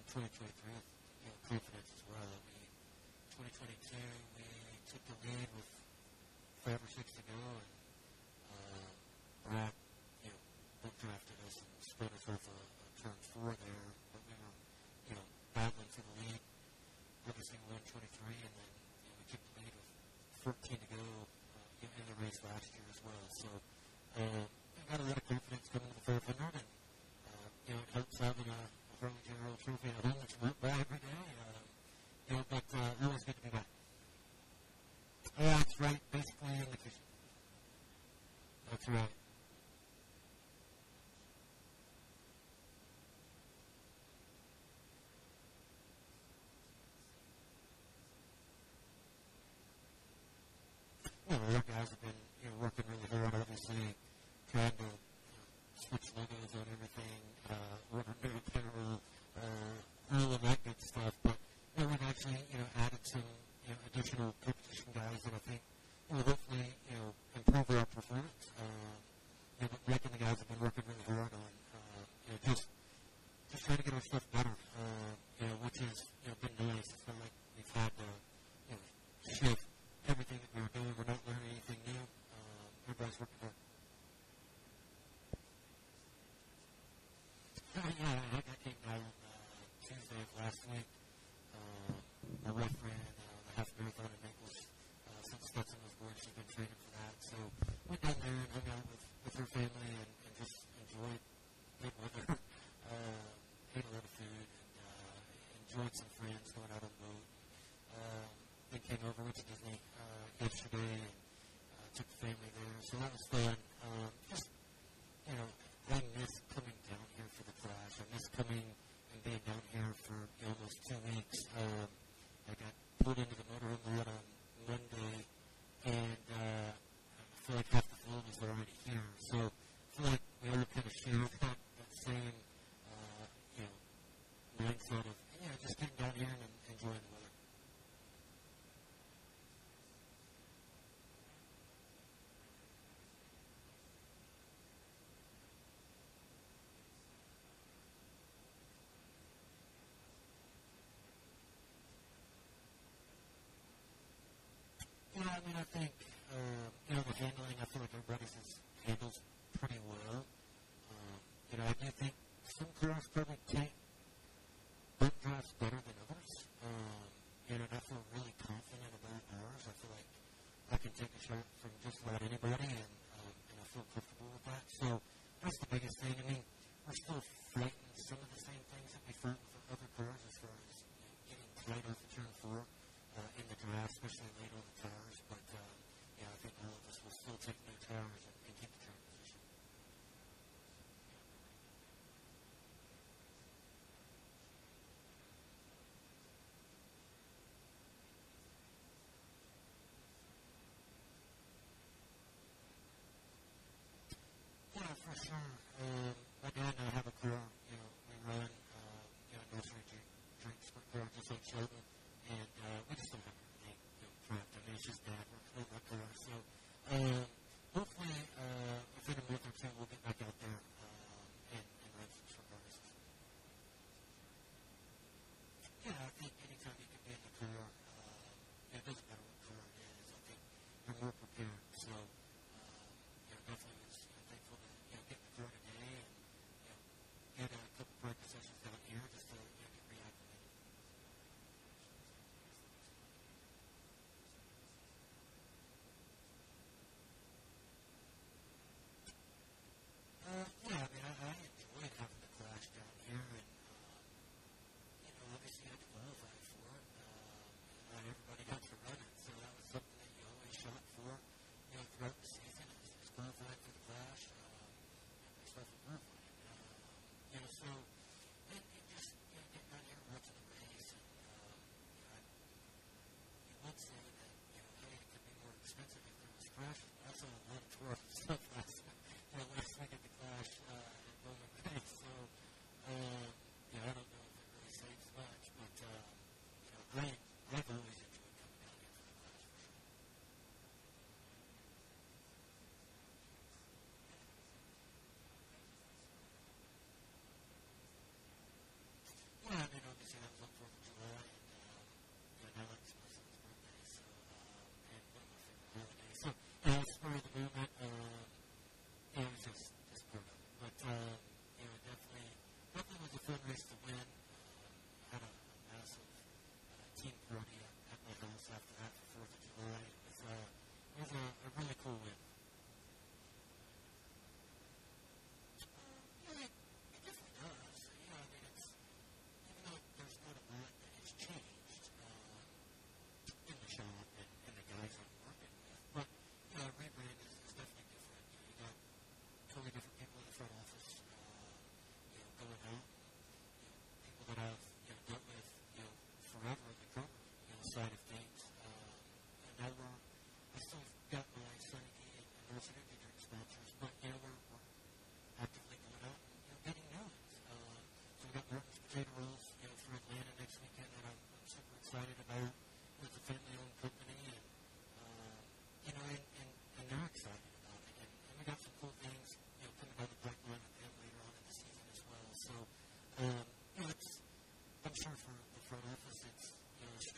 2023 with confidence as well. I mean, 2022 we took the lead with 5 or 6 to go, and Brad, book drafted us and spread us off a turn 4 there, but we were, battling for the lead every single win 23, and then we took the lead with 14 to go in the race last year as well. So I got a lot of confidence coming to the 500, and it helps having a Harley General Trophy at home that you work by every day. But always good to be back. Yeah, that's right. Basically in the kitchen. That's right. Our guys have been working really hard, obviously, trying to switch logos on everything, order new apparel, all of that good stuff. But we've actually added some additional competition guys that I think will hopefully improve our performance. But Rick and the guys have been working really hard on just trying to get our stuff better, which has been nice. It's not like we've had to shift everything that we were doing. We're not learning anything new. Everybody's working hard. Yeah, I came down Tuesday of last week. My wife ran the half marathon in Naples since Stetson was born. She's been training for that. So went down there and hung out with her family and just enjoyed good weather. Ate a lot of food and enjoyed some friends going out on the boat. Then came over, went to Disney yesterday and took the family there. So that was fun. I miss coming down here for the class. I miss coming and being down here for almost 2 weeks. I got pulled into the motorhome lot on Monday, and I feel like half the flow was already here. So I feel like we all kind of share that same, mindset of, just getting down here and enjoying the weather. I think, the handling, I feel like everybody's handles pretty well. I do think some cars probably take boat drafts better than others. And I feel really confident about ours. I feel like I can take a shot from just about anybody, and I feel comfortable with that. So that's the biggest thing. I mean, we're still fighting some of the same things that we fought with other cars as far as getting tight off the turn 4 in the draft, especially late on the tires. But I think all of us will still take new tires and keep the turn position. Yeah, for sure. My dad and I have a car. We run nursery drinks car just like Sheldon, and we just don't have anything prepped. I mean, it's just dad working on my car. So hopefully within a month or two we'll get back out there and run some short races. Yeah, I think anytime you can be in the car, it doesn't matter what car it is. I think you're more prepared. So definitely was thankful to get in the car today and get a couple practice sessions down here just to get reacclimated.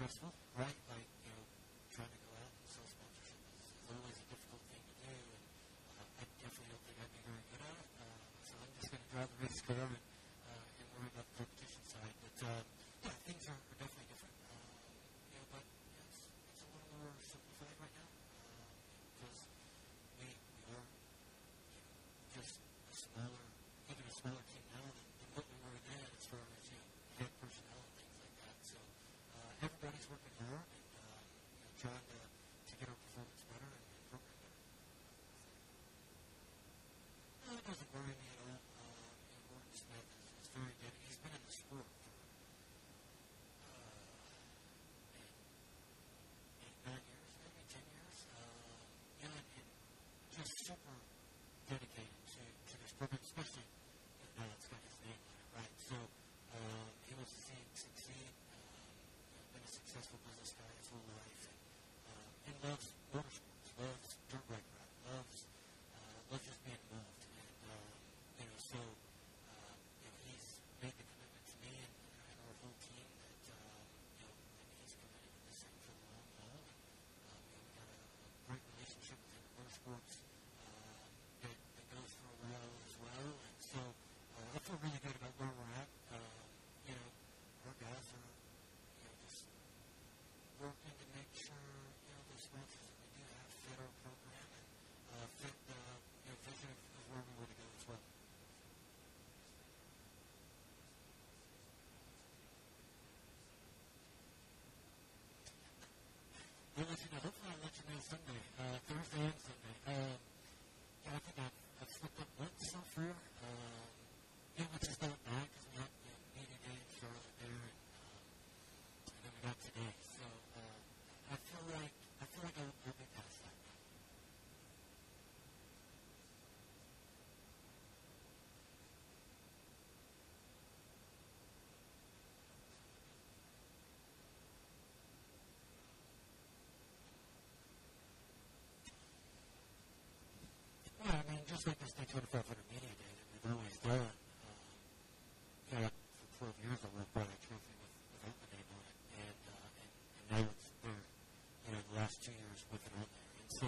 stressful, right? Like, trying to go out and sell sponsorship is always a difficult thing to do, and I definitely don't think I'd be very good at it. So I'm just going to drive the race car and worry about the competition side. But yeah, things are definitely different. But it's a little more simplified right now because we are just a smaller, even a smaller team now than what we were then as far as head personnel and things like that. So everybody's working hard and trying to get our performance better and program better. No, it doesn't worry me at all. Gordon Smith is very good. He's been in the sport for 8, 9 years, maybe 10 years. And just super dedicated to this program, especially now it's got his name on it, right? So he wants to see him succeed. Been a successful business guy his whole life, and loves motorsports, loves dirt bike riding, loves just being involved. And so he's made the commitment to me and our whole team that that he's committed to this thing for the long haul. And we got a great relationship with him in motorsports that goes for a while as well. And so I feel really good about where we're at. Our guys are just working to make sure the sponsors that we do have fit our program and fit the vision of where we want to go as well. We'll let you know. Hopefully I'll let you know Sunday, Thursday and Sunday. I think I've slipped up once so far. Which is not bad because we had media day in Charlotte there, and then we got today. So I feel like I'll be past that now. Yeah, I mean, just like this Daytona 500 media day that we've always done. For 12 years I walked by that trophy without the name on it, and now it's there. The last 2 years with it on there, and so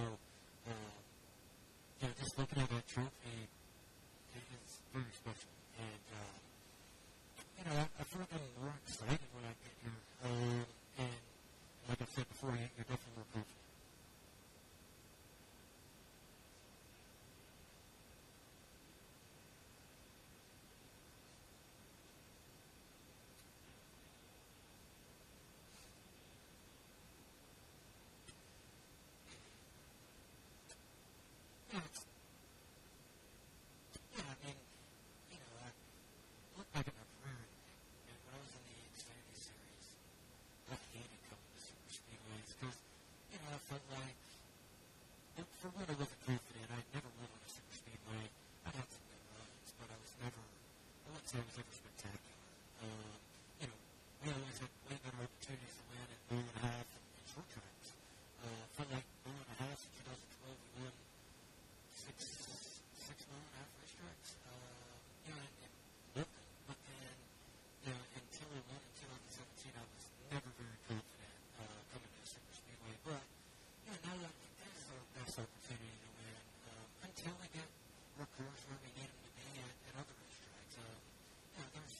just looking at that trophy, it is very special. And I feel like I'm more excited when I get here. And like I said before, you're definitely more confident. Yeah, I mean, I look back at my career, and when I was in the Xfinity Series, I hated coming to super speedways because, I felt like, for one, I wasn't confident. I'd never won on a super speedway. I had some good runs, but I wouldn't say I was ever spectacular. We always had way better opportunities to win at mile and a half and short tracks. Felt like mile and a half in 2012, we won six mile and a half racetracks. And nothing. But then, until I won in 2017, I was never very confident coming to a super speedway. But, now I think this is our best opportunity to win until we get our cars where we need them to be at other racetracks. There's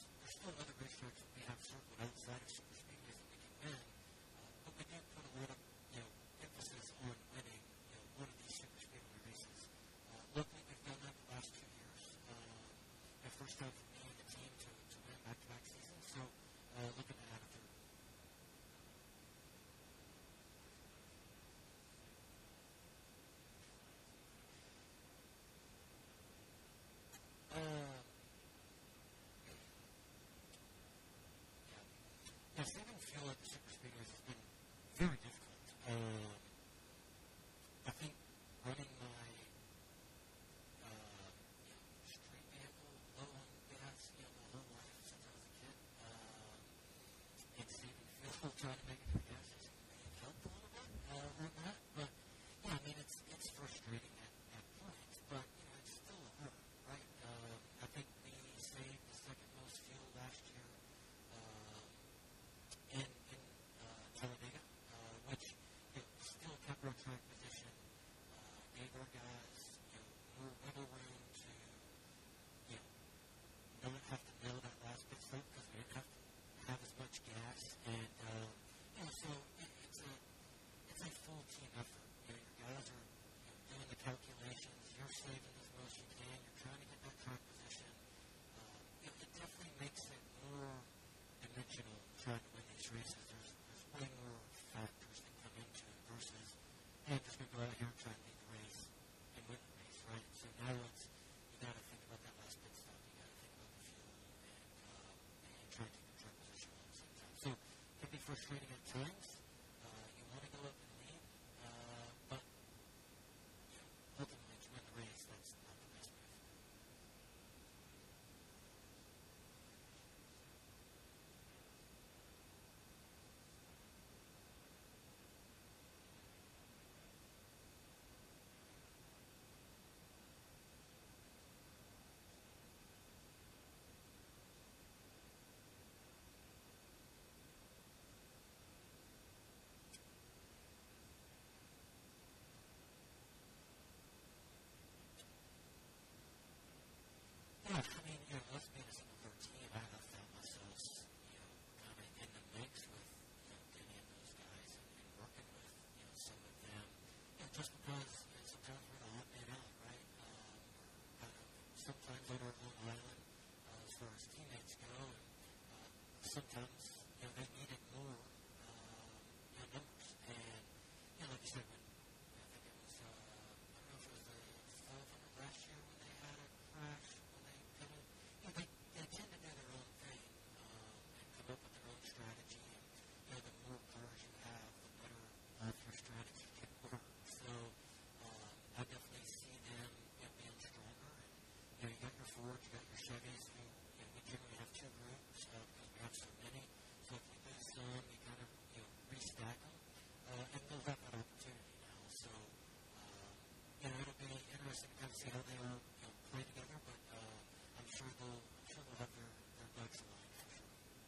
sometimes, they needed more, numbers. And, like you said, when I think it was, I don't know if it was the Falcon last year when they had a crash, when they pitted, they tend to do their own thing, and come up with their own strategy. And, the more cars you have, the better your strategy can work. So, I definitely see them, being stronger. And, you got your Fords, you got your Chevys, who, we generally have two groups, because we have so many. So if you lose some, you kind of, restack them. And they'll have that opportunity now. So, it'll be interesting to kind of see how they all, play together. But, I'm sure they'll have their ducks aligned for sure.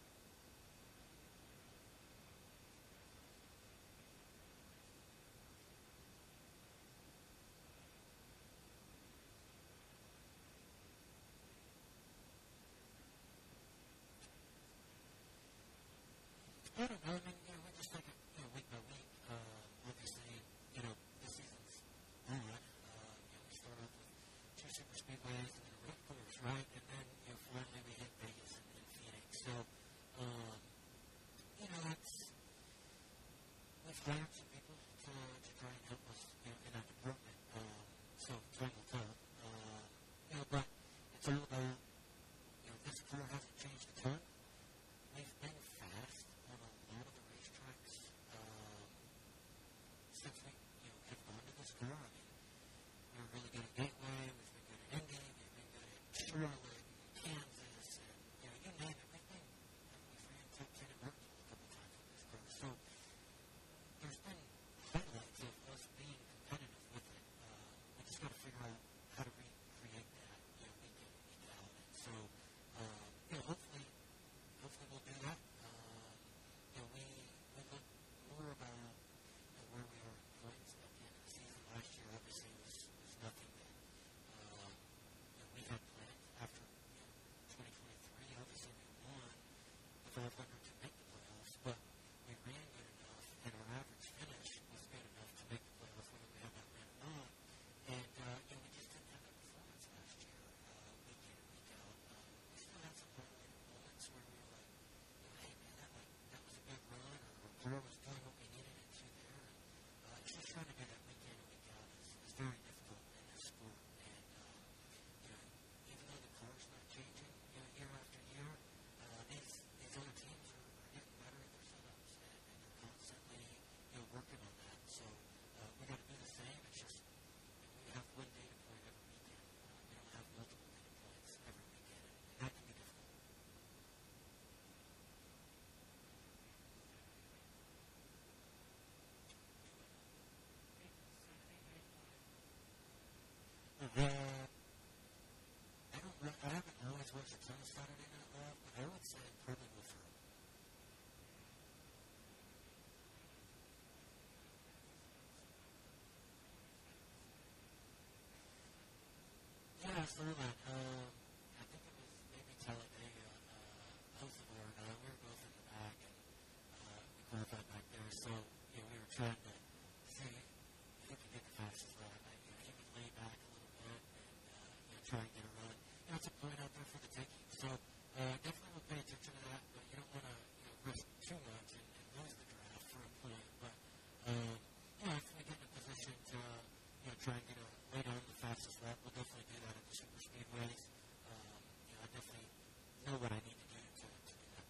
I don't know. I mean, we just take it, week by week. Obviously, the season's on. We start off with two super speedways and then a road course, right? And then, finally we hit Vegas and Phoenix. So, we've hired some people to try and help us, in that department. So time will tell. But it's all about, this car hasn't changed a ton. We've been fast on a lot of the racetracks since we have gone to this car. I mean, we were really good at Gateway, we've been good at Indy, we've been good at Charlotte, and Kansas, and you name it. We've ran top 10 at Martinsville a couple times on this car. So there's been highlights of us being competitive with it. We just got to figure out how to recreate that, week in, week out. And so, hopefully we'll do that. We look more about where we are in points at the end of the season. Last year, obviously, was nothing that we had planned after 2023. Obviously, we won the 500 to make the playoffs, but we ran good enough, and our average finish was good enough to make the playoffs, whether we had that win or not. And we just didn't have that performance last year, week in and week out. We still had some highlighted moments where we were like, hey man, that was a big run, or our car was doing what we needed it to there. And it's just trying to do that week in and week out is very difficult in this sport. And even though the car's not changing, year after year, these other teams are getting better at their setups, and they're constantly working on that. So we got to do the same. It's just we have one data point every weekend. We don't have multiple data points every weekend, and that can be difficult. I haven't always watched a ton of Saturday Night Live, but I would say probably Will Ferrell. Yeah, I saw that. I think it was maybe Talladega. Joseph and I, we were both in the back, and we qualified back there. So, we were trying to see who could get the fastest lap. He would lay back a little bit and try and get a run. It's a point out there for the taking. So, definitely will pay attention to that, but you don't want to risk too much and lose the draft for a point. But, if we get in a position to try and get lay down the fastest lap, we'll definitely do that at the super speedways. I definitely know what I need to do to do that.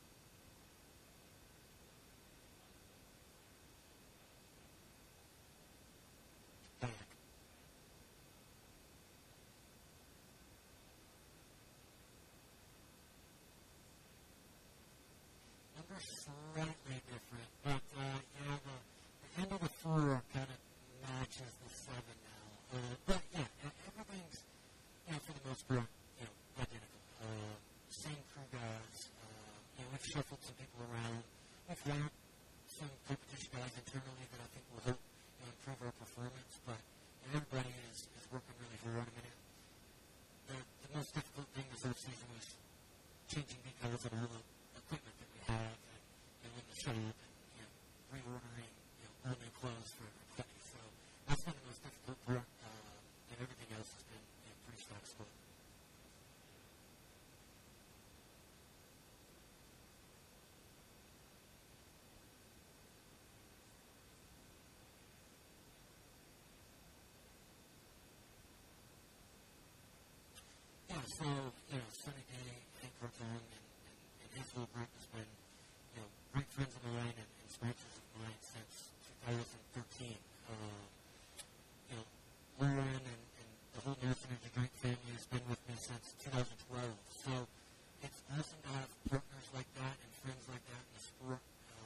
Back. Numbers slightly different, but the end of the 4 kind of matches the 7 now. But everything's for the most part identical. Same crew guys. We've shuffled some people around. We've hired some competition guys internally that I think will help improve our performance. But everybody is working really hard. I mean, the most difficult thing this offseason was changing details of all the equipment that we have and in the shop, and reordering all new clothes for everybody. So that's been the most difficult part, and everything else has been pretty flexible. so, Sunny D and Cartoon and his little group has been, great friends of mine and sponsors of mine since 2013. Lauren and the whole North Energy Drink family has been with me since 2012. So it's awesome to have partners like that and friends like that in the sport.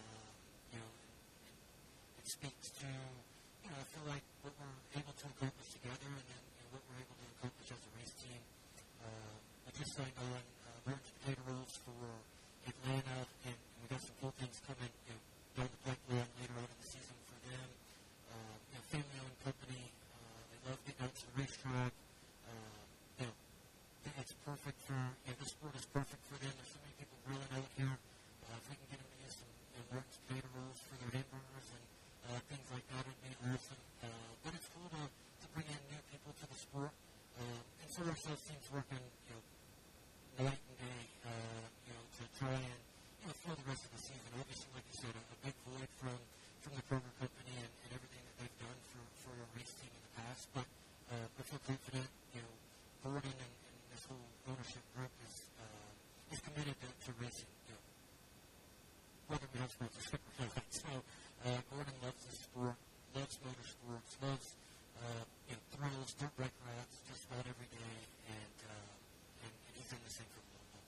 It speaks to, I feel like what we're able to accomplish together and then what we're able to accomplish as a race team. I just signed on emergency potato rolls for Atlanta, and we got some cool things coming down the pipeline later on in the season for them. Family-owned company. They love getting out to the racetrack. I think it's perfect for, this sport is perfect for them. There's so many people grilling out here. If we can get them to use some emergency potato rolls for their hamburgers and things like that, would be awesome. But it's cool to bring in new people to the sport. And so our sales team's working, night and day, to try and, fill the rest of the season. Obviously, like you said, a big void from the Kroger company and everything that they've done for our race team in the past. But I feel confident, Gordon and this whole ownership group is committed to racing, whether we have sponsorship or not. So Gordon loves the sport, loves motorsports, loves thrills, dirt bike rides just about every day, and he's in the same for the long haul.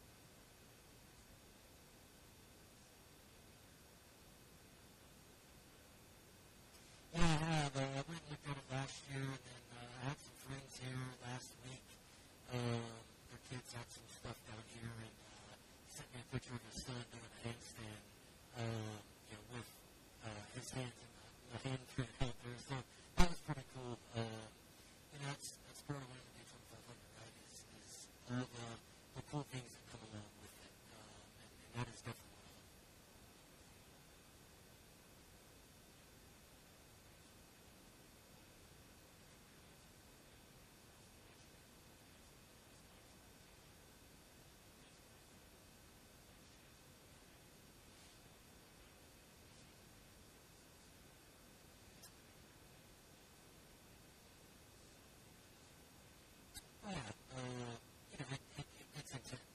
Yeah, I have. I went and looked at it last year, and then I had some friends here last week. Their kids had some stuff down here, and sent me a picture of his son doing a handstand, with his hands in the handprint out there. So that was pretty cool. That's part of what the D2500, right, is all the cool things that come along with it. And that is definitely one of them. Yeah, it's intense.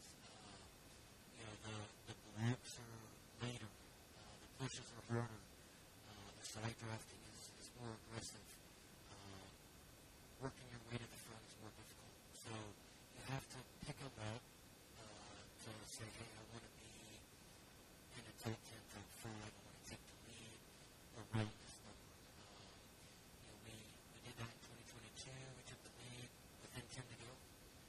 The laps are later, the pushes are harder, the side drafting is more aggressive. Working your way to the front is more difficult. So you have to pick a route to say, hey, I want to be in a top 10, top 5, I want to take the lead around this number. We did that in 2022. We took the lead within 10 to go.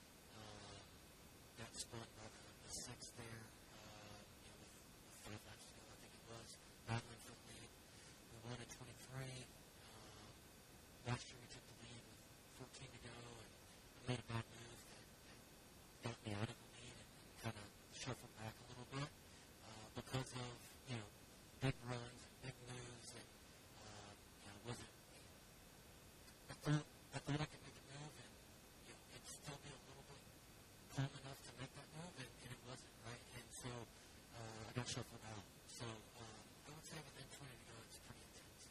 Got spun by the sixth there, with 5 laps to go, I think it was, battling for the lead. We won in 23. Last year we took the lead with 14 to go, and I made a bad move that got me out of the lead and kind of shuffled back a little bit because of, big runs and big moves, and wasn't. I thought I could make a move, and it'd still be a little bit calm enough to make that move, and it wasn't, right? And so I got shuffled out. So I would say within 20 to go, it's pretty intense.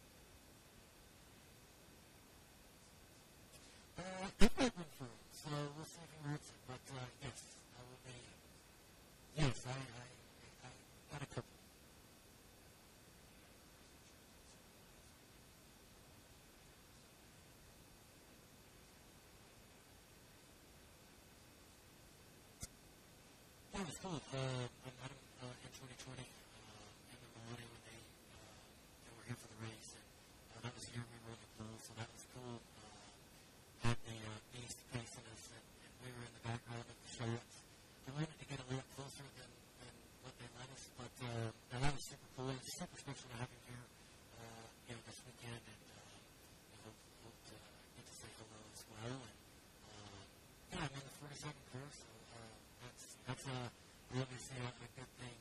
It might win for him, so we'll see if he wins it. But yes, I will be. Yes, I got a couple. That was cool. I met him in 2020 in the Millennium when they were here for the race, and that was the year we were in the pool, so that was cool. Had the beast pacing us, and we were in the background of the shots. We wanted to get a little closer than what they let us, but that was super cool. It's super special to have him here, this weekend, and hope to get to say hello as well. And I'm in the 47 course, so that's obviously a good thing.